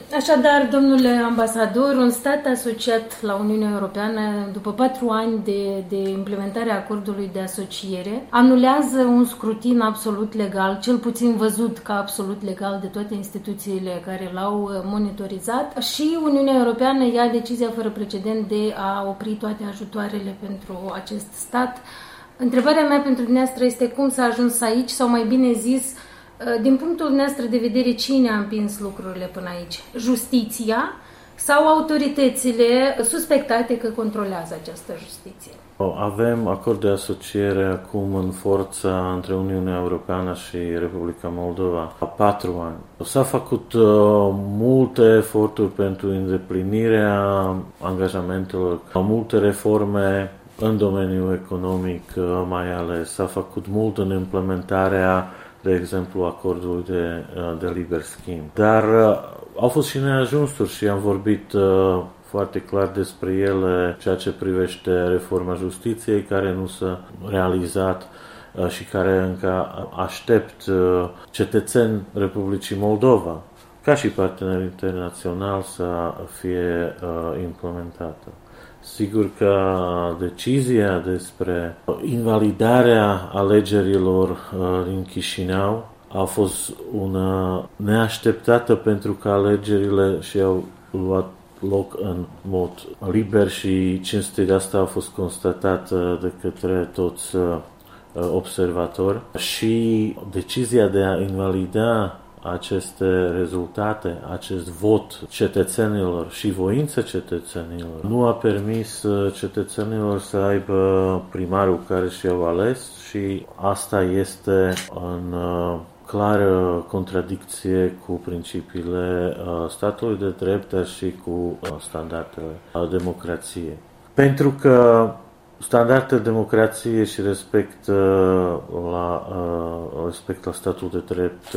Așadar, domnule ambasador, un stat asociat la Uniunea Europeană, după 4 ani de implementare a acordului de asociere, anulează un scrutin absolut legal, cel puțin văzut ca absolut legal de toate instituțiile care l-au monitorizat, și Uniunea Europeană ia decizia fără precedent de a opri toate ajutoarele pentru acest stat. Întrebarea mea pentru dumneavoastră este cum s-a ajuns aici, sau mai bine zis, din punctul nostru de vedere, cine a împins lucrurile până aici? Justiția sau autoritățile suspectate că controlează această justiție? Avem acord de asociere acum în forță între Uniunea Europeană și Republica Moldova a 4 ani. S-a făcut multe eforturi pentru îndeplinirea angajamentelor, multe reforme în domeniul economic mai ales. S-a făcut mult în implementarea, de exemplu, acordului de liber schimb. Dar au fost și neajunsuri și am vorbit foarte clar despre ele, ceea ce privește reforma justiției, care nu s-a realizat și care încă aștept cetățeni Republicii Moldova, ca și parteneri internaționali, să fie implementată. Sigur că decizia despre invalidarea alegerilor din Chișinău a fost una neașteptată, pentru că alegerile și-au luat loc în mod liber și cinstit. Asta a fost constatat de către toți observatori și decizia de a invalida aceste rezultate, acest vot cetățenilor și voința cetățenilor nu a permis cetățenilor să aibă primarul care și-au ales, și asta este în clară contradicție cu principiile statului de drept, dar și cu standardele democrației. Pentru că standardele democrației și respect la statul de drept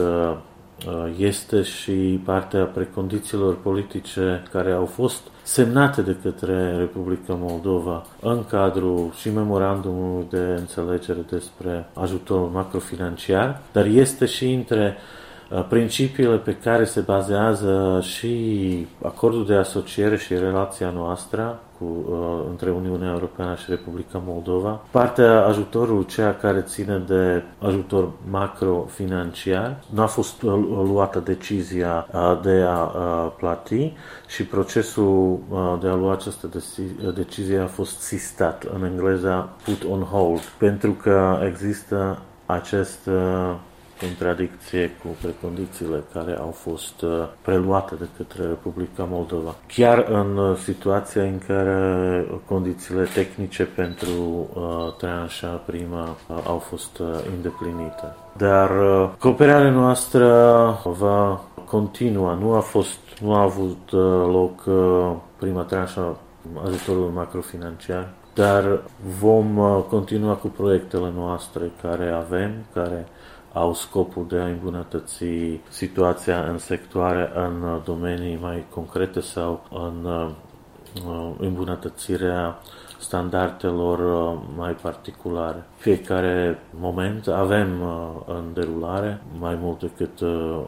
este și partea precondițiilor politice care au fost semnate de către Republica Moldova în cadrul și memorandumului de înțelegere despre ajutorul macrofinanciar, dar este și între principiile pe care se bazează și acordul de asociere și relația noastră între Uniunea Europeană și Republica Moldova. Partea ajutorului, cea care ține de ajutor macrofinanciar, nu a fost luată decizia de a plăti și procesul de a lua această decizie a fost sistat, în engleză put on hold, pentru că există această contradicție cu precondițiile care au fost preluate de către Republica Moldova. Chiar în situația în care condițiile tehnice pentru tranșa primă au fost îndeplinite. Dar cooperarea noastră va continua. Nu a avut loc prima tranșă ajutorului macrofinanciar, dar vom continua cu proiectele noastre care au scopul de a îmbunătăți situația în sectoare, în domenii mai concrete sau în îmbunătățirea standardelor mai particulare. Fiecare moment avem în derulare mai mult decât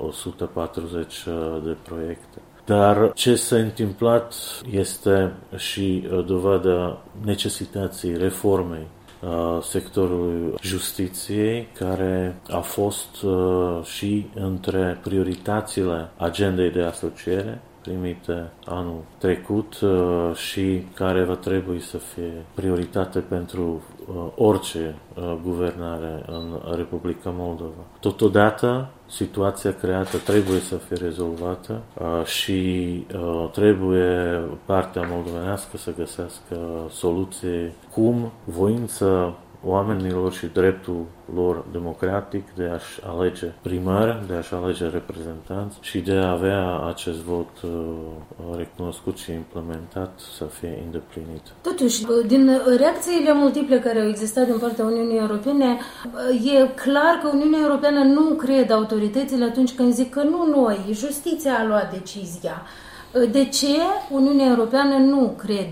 140 de proiecte. Dar ce s-a întâmplat este și dovada necesității reformei sectorului justiției, care a fost și între prioritățile agendei de asociere primite anul trecut și care va trebui să fie prioritate pentru orice guvernare în Republica Moldova. Totodată, situația creată trebuie să fie rezolvată și trebuie partea moldovenească să găsească soluții cum voință oamenilor și dreptul lor democratic de a-și alege primari, de a-și alege reprezentanți și de a avea acest vot recunoscut și implementat să fie îndeplinit. Totuși, din reacțiile multiple care au existat din partea Uniunii Europene, e clar că Uniunea Europeană nu crede autoritățile atunci când zic că nu noi, justiția a luat decizia. De ce Uniunea Europeană nu crede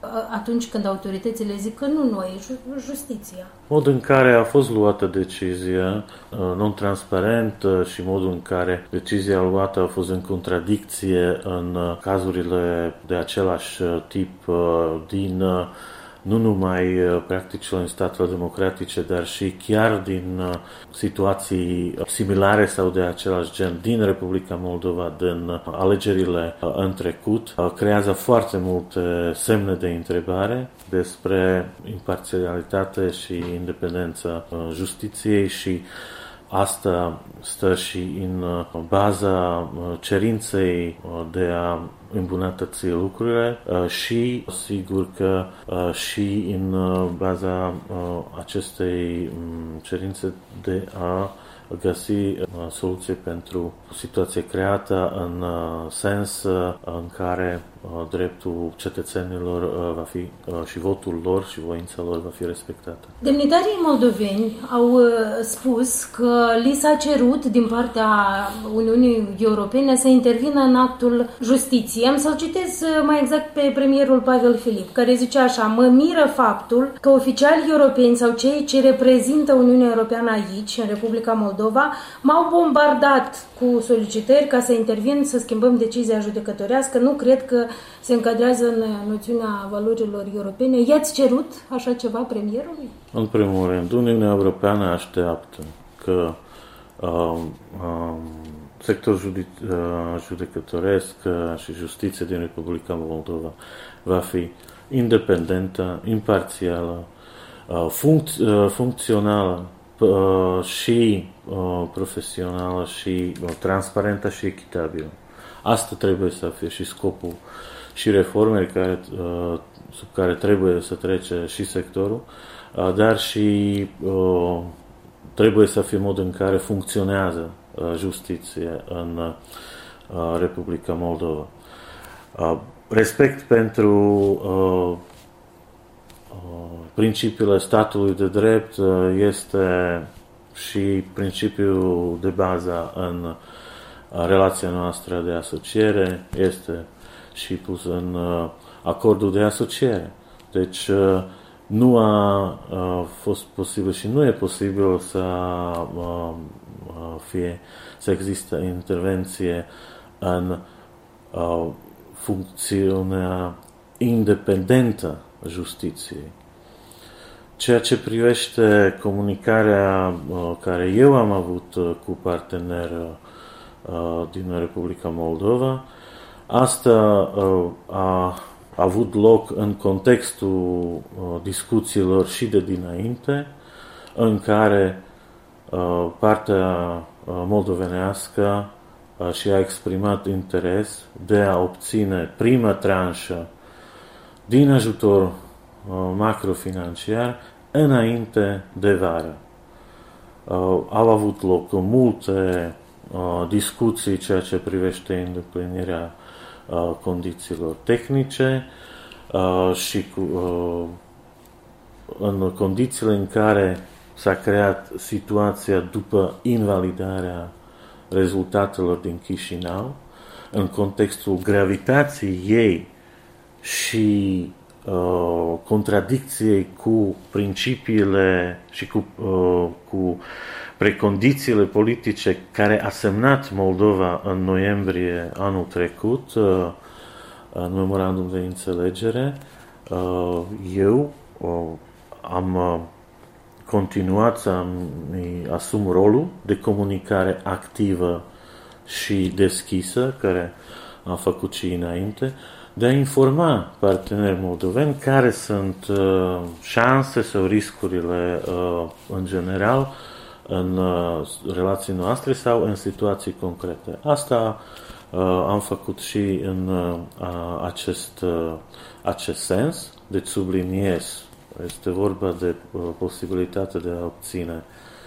atunci când autoritățile zic că nu noi, justiția? Modul în care a fost luată decizia, non-transparent, și modul în care decizia luată a fost în contradicție în cazurile de același tip din nu numai practicile în statele democratice, dar și chiar din situații similare sau de același gen din Republica Moldova, din alegerile în trecut, creează foarte multe semne de întrebare despre imparțialitate și independența justiției și asta stă și în baza cerinței de a îmbunătăți lucrurile și sigur că și în baza acestei cerințe de a găsi soluție pentru situație creată în sens în care dreptul cetățenilor va fi și votul lor și voința lor va fi respectată. Demnitarii moldoveni au spus că li s-a cerut din partea Uniunii Europene să intervină în actul justiției. Am să-l citez mai exact pe premierul Pavel Filip, care zice așa: mă miră faptul că oficialii europeni sau cei ce reprezintă Uniunea Europeană aici, în Republica Moldova, m-au bombardat cu solicitări ca să intervin, să schimbăm decizia judecătorească. Nu cred că se încadrează în noțiunea valorilor europene. I-ați cerut așa ceva premierului? În primul rând, Uniunea Europeană așteaptă că sectorul judecătoresc și justiție din Republica Moldova va fi independentă, imparțială, funcțională și profesională și transparentă și echitabilă. Asta trebuie să fie și scopul și reformele sub care trebuie să trece și sectorul, dar și trebuie să fie modul în care funcționează justiție în Republica Moldova. Respect pentru principiile statului de drept este și principiul de bază în relația noastră de asociere, este și pus în acordul de asociere. Deci nu a fost posibil și nu e posibil să există intervenție în funcțiunea independentă a justiției. Ceea ce privește comunicarea care eu am avut cu partener din Republica Moldova, asta a avut loc în contextul discuțiilor și de dinainte, în care partea moldovenească și-a exprimat interes de a obține prima tranșă din ajutor macrofinanciar înainte de vară. Au avut loc multe discuții ceea ce privește îndeplinirea condițiilor tehnice și în condițiile în care s-a creat situația după invalidarea rezultatelor din Chișinău, în contextul gravității ei și contradicției cu principiile și cu precondițiile politice care a semnat Moldova în noiembrie anul trecut, în memorandum de înțelegere, eu am continuat să-mi asum rolul de comunicare activă și deschisă, care am făcut și înainte, de a informa partenerii moldoveni care sunt șanse sau riscurile în general în relații noastre sau în situații concrete. Asta am făcut și în acest sens, deci subliniez. Este vorba de posibilitatea de a obține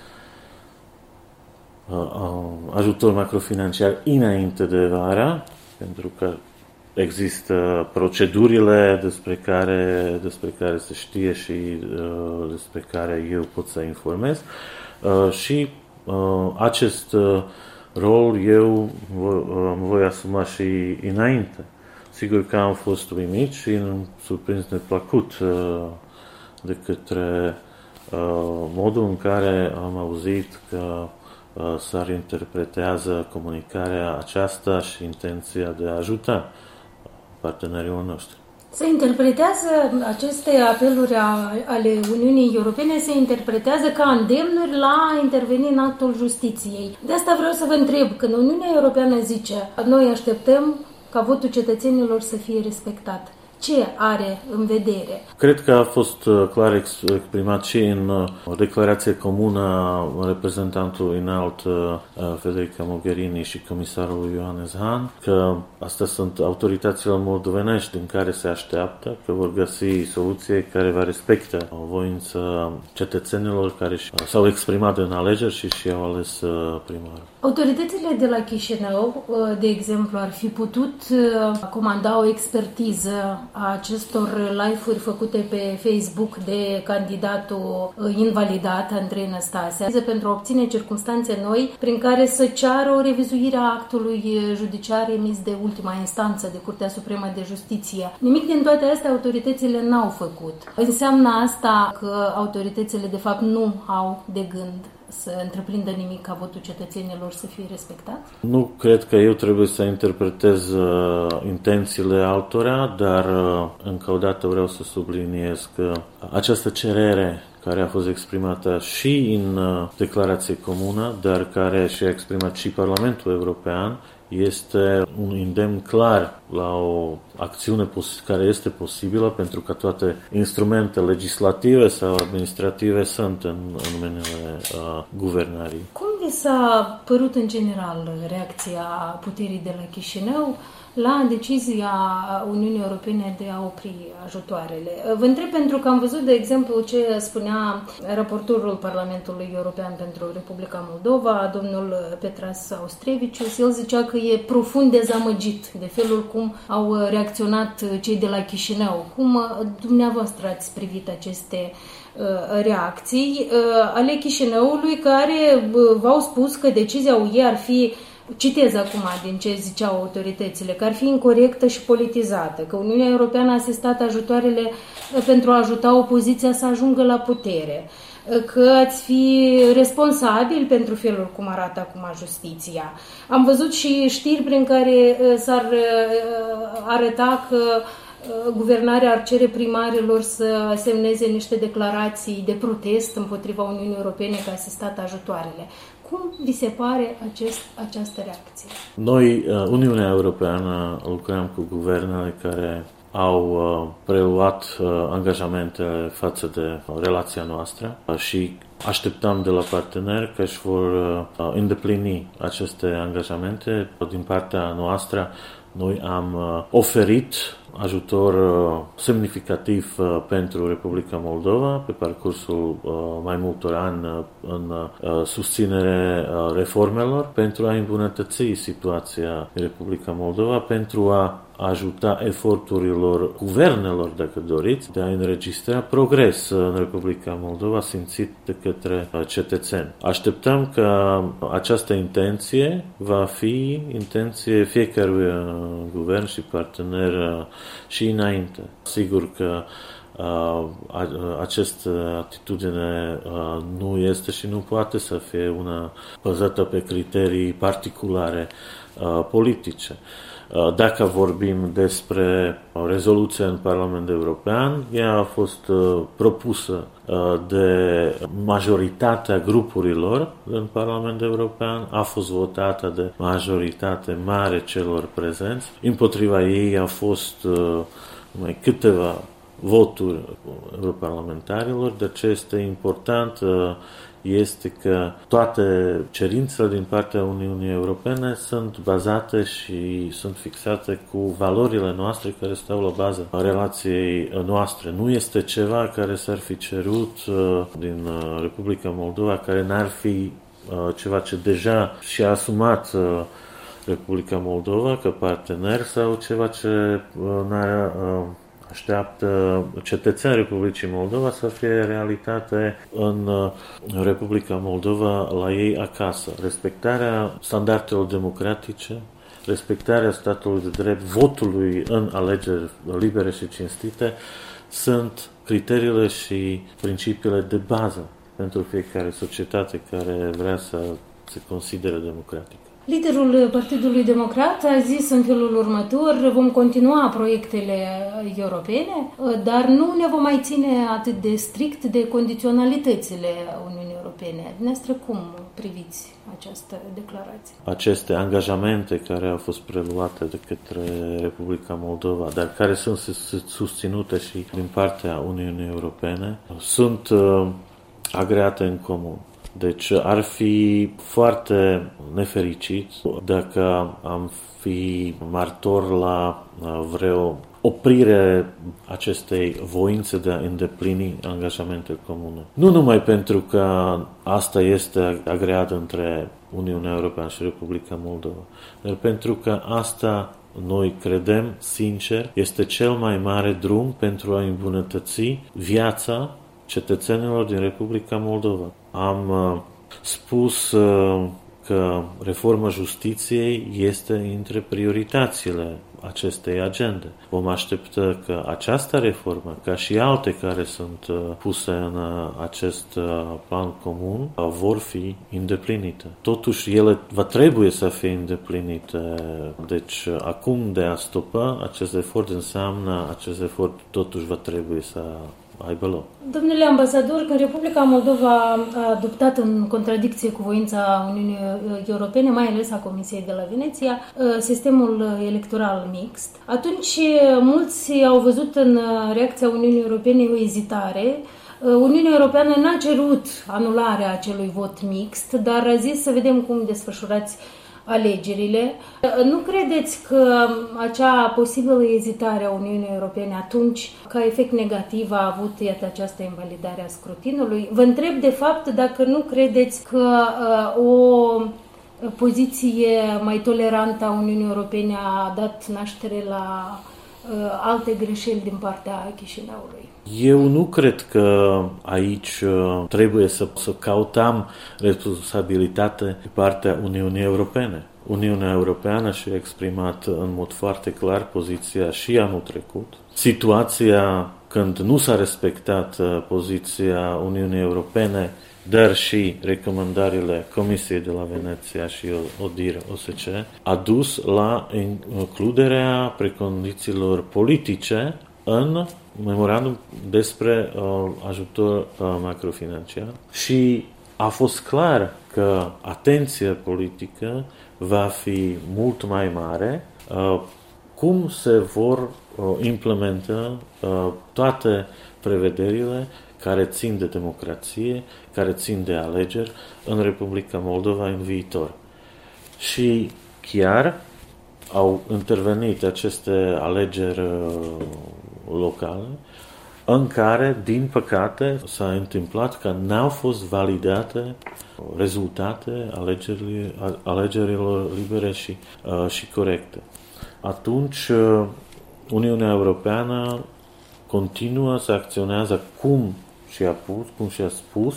ajutor macrofinanciar înainte de vara, pentru că există procedurile despre care se știe și despre care eu pot să informez și acest rol eu voi asuma și înainte. Sigur că am fost uimit și surprins neplăcut de către modul în care am auzit că s-ar interpretează comunicarea aceasta și intenția de a ajuta partenerii noștri. Se interpretează aceste apeluri ale Uniunii Europene, se interpretează ca îndemnuri la a interveni în actul justiției. De asta vreau să vă întreb, când Uniunea Europeană zice noi așteptăm ca votul cetățenilor să fie respectat, ce are în vedere? Cred că a fost clar exprimat și în declarație comună a reprezentantului înalt Federica Mogherini și comisarul Johannes Hahn, că astea sunt autoritățile moldovenești în care se așteaptă că vor găsi soluție care va respecta voința cetățenilor care s-au exprimat în alegeri și au ales primarul. Autoritățile de la Chișinău, de exemplu, ar fi putut comanda o expertiză a acestor live-uri făcute pe Facebook de candidatul invalidat, Andrei Năstase, pentru a obține circumstanțe noi prin care să ceară o revizuire a actului judiciar emis de ultima instanță, de Curtea Supremă de Justiție. Nimic din toate astea autoritățile n-au făcut. Înseamnă asta că autoritățile de fapt nu au de gând să întreprindă nimic ca votul cetățenilor să fie respectat? Nu cred că eu trebuie să interpretez intențiile altora, dar încă o dată vreau să subliniez că această cerere care a fost exprimată și în declarație comună, dar care și-a exprimat și Parlamentul European, este un îndemn clar la o acțiune care este posibilă pentru că toate instrumente legislative sau administrative sunt în mâinile guvernării. Cum vi s-a părut în general reacția puterii de la Chișinău la decizia Uniunii Europene de a opri ajutoarele? Vă întreb pentru că am văzut, de exemplu, ce spunea raportorul Parlamentului European pentru Republica Moldova, domnul Petras Austrevicius. El zicea că e profund dezamăgit de felul cum au reacționat cei de la Chișinău. Cum dumneavoastră ați privit aceste reacții ale Chișinăului, care v-au spus că decizia UE ar fi, citez acum din ce ziceau autoritățile, că ar fi incorectă și politizată, că Uniunea Europeană a asistat ajutoarele pentru a ajuta opoziția să ajungă la putere, că ați fi responsabil pentru felul cum arată acum justiția. Am văzut și știri prin care s-ar arăta că guvernarea ar cere primarilor să semneze niște declarații de protest împotriva Uniunii Europene că a asistat ajutoarele. Cum vi se pare această reacție? Noi, Uniunea Europeană, lucrăm cu guvernele care au preluat angajamentele față de relația noastră și așteptăm de la parteneri că își vor îndeplini aceste angajamente. Din partea noastră, noi am oferit ajutor semnificativ pentru Republica Moldova pe parcursul mai multor ani în susținere reformelor pentru a îmbunătăți situația Republica Moldova, pentru a ajuta eforturilor guvernelor, dacă doriți, de a înregistra progres în Republica Moldova simțit de către cetățeni. Așteptăm că această intenție va fi intenție fiecărui guvern și partener și înainte. Sigur că această atitudine nu este și nu poate să fie una bazată pe criterii particulare politice. Dacă vorbim despre rezoluția în Parlamentul European, ea a fost propusă de majoritatea grupurilor în Parlamentul European, a fost votată de majoritate mare celor prezenți. Împotriva ei a fost numai câteva voturi europarlamentarilor, de ce este important este că toate cerințele din partea Uniunii Europene sunt bazate și sunt fixate cu valorile noastre care stau la bază a relației noastre. Nu este ceva care s-ar fi cerut din Republica Moldova, care n-ar fi ceva ce deja și-a asumat Republica Moldova ca partener sau ceva ce n-ar așteaptă cetățenii Republicii Moldova să fie realitate în Republica Moldova la ei acasă. Respectarea standardelor democratice, respectarea statului de drept, votului în alegeri libere și cinstite, sunt criteriile și principiile de bază pentru fiecare societate care vrea să se considere democratică. Liderul Partidului Democrat a zis în felul următor: vom continua proiectele europene, dar nu ne vom mai ține atât de strict de condiționalitățile Uniunii Europene. Dumneavoastră, cum priviți această declarație? Aceste angajamente care au fost preluate de către Republica Moldova, dar care sunt susținute și din partea Uniunii Europene, sunt agreate în comun. Deci ar fi foarte nefericit dacă am fi martor la vreo oprire acestei voințe de a îndeplini angajamente comune. Nu numai pentru că asta este agreat între Uniunea Europeană și Republica Moldova, dar pentru că asta noi credem, sincer, este cel mai mare drum pentru a îmbunătăți viața cetățenilor din Republica Moldova. Am spus că reforma justiției este între prioritățile acestei agende. Vom aștepta că această reformă, ca și alte care sunt puse în acest plan comun, vor fi îndeplinite. Totuși, ele va trebui să fie îndeplinite. Deci, acum de a stopa acest efort înseamnă acest efort totuși va trebui să aibă loc. Domnule ambasador, când Republica Moldova a adoptat în contradicție cu voința Uniunii Europene, mai ales a Comisiei de la Veneția, sistemul electoral mixt, atunci mulți au văzut în reacția Uniunii Europene o ezitare. Uniunea Europeană n-a cerut anularea acelui vot mixt, dar a zis să vedem cum desfășurați alegerile. Nu credeți că acea posibilă ezitare a Uniunii Europene atunci, ca efect negativ, a avut, iată, această invalidare a scrutinului? Vă întreb, de fapt, dacă nu credeți că o poziție mai tolerantă a Uniunii Europene a dat naștere la alte greșeli din partea Chișinăului? Eu nu cred că aici trebuie să căutăm responsabilitate pe partea Uniunii Europene. Uniunea Europeană și-a exprimat în mod foarte clar poziția și anul trecut. Situația când nu s-a respectat poziția Uniunii Europene, dar și recomandările Comisiei de la Veneția și OSCE, a dus la includerea precondițiilor politice în memorandum despre ajutor macrofinanciar și a fost clar că atenția politică va fi mult mai mare cum se vor implementa toate prevederile care țin de democrație, care țin de alegeri în Republica Moldova în viitor. Și chiar au intervenit aceste alegeri locale în care, din păcate, s-a întâmplat că n-au fost validate rezultate alegerilor libere și corecte. Atunci, Uniunea Europeană continuă să acționează cum și-a spus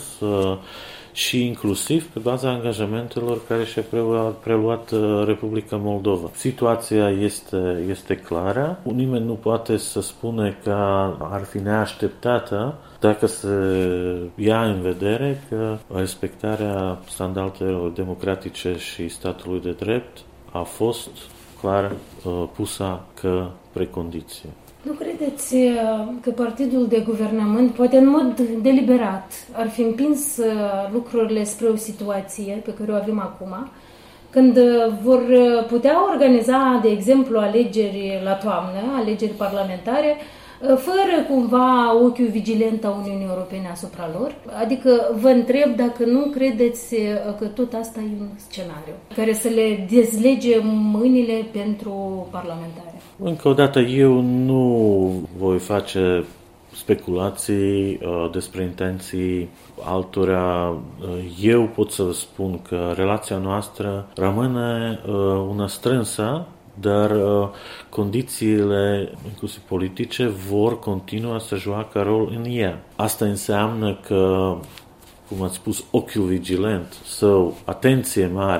și inclusiv pe baza angajamentelor care și-a preluat Republica Moldova. Situația este clară. Nimeni nu poate să spune că ar fi neașteptată dacă se ia în vedere că respectarea standardelor democratice și statului de drept a fost clar pusă ca precondiție. Nu credeți că partidul de guvernământ, poate în mod deliberat, ar fi împins lucrurile spre o situație pe care o avem acum, când vor putea organiza, de exemplu, alegeri la toamnă, alegeri parlamentare, fără cumva ochiul vigilent a Uniunii Europene asupra lor? Adică vă întreb dacă nu credeți că tot asta e un scenariu care să le dezlege mâinile pentru parlamentare. Încă o dată, eu nu voi face speculații despre intenții altora. Eu pot să vă spun că relația noastră rămâne una strânsă, dar condițiile, inclusiv politice, vor continua să joacă rol în ea. Asta înseamnă că, cum ați spus, ochiul vigilent sau atenție mare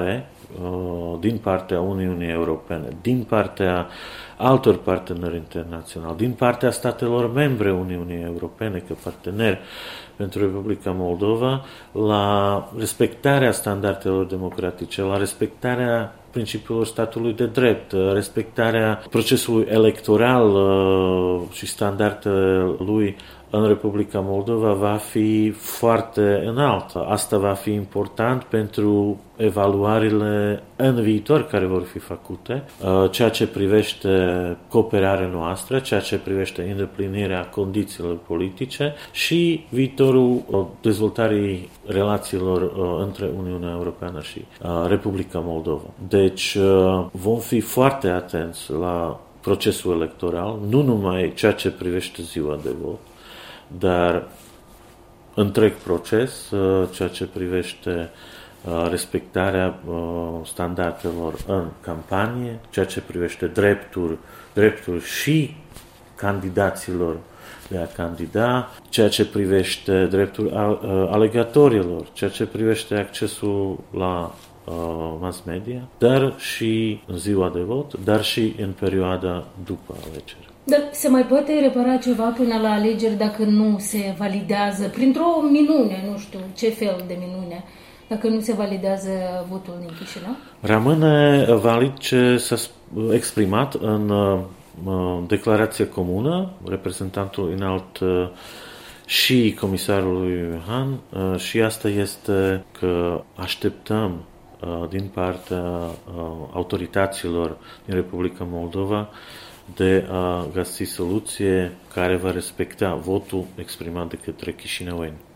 din partea Uniunii Europene, din partea altor parteneri internaționali, din partea statelor membre Uniunii Europene ca parteneri pentru Republica Moldova, la respectarea standardelor democratice, la respectarea principiilor statului de drept, respectarea procesului electoral și standardele lui în Republica Moldova va fi foarte înaltă. Asta va fi important pentru evaluările în viitor care vor fi făcute, ceea ce privește cooperarea noastră, ceea ce privește îndeplinirea condițiilor politice și viitorul dezvoltării relațiilor între Uniunea Europeană și Republica Moldova. Deci vom fi foarte atenți la procesul electoral, nu numai ceea ce privește ziua de vot, dar întreg proces, ceea ce privește respectarea standardelor în campanie, ceea ce privește drepturi și candidaților de a candida, ceea ce privește dreptul alegatorilor, ceea ce privește accesul la mass media, dar și în ziua de vot, dar și în perioada după alegeri. Dar se mai poate repara ceva până la alegeri dacă nu se validează, printr-o minune, nu știu ce fel de minune, dacă nu se validează votul din Chișinău? Rămâne valid ce s-a exprimat în declarația comună, reprezentantul înalt și comisarului Han, și asta este că așteptăm din partea autorităților din Republica Moldova de a găsi soluție care va respecta votul exprimat de către chișinăueni.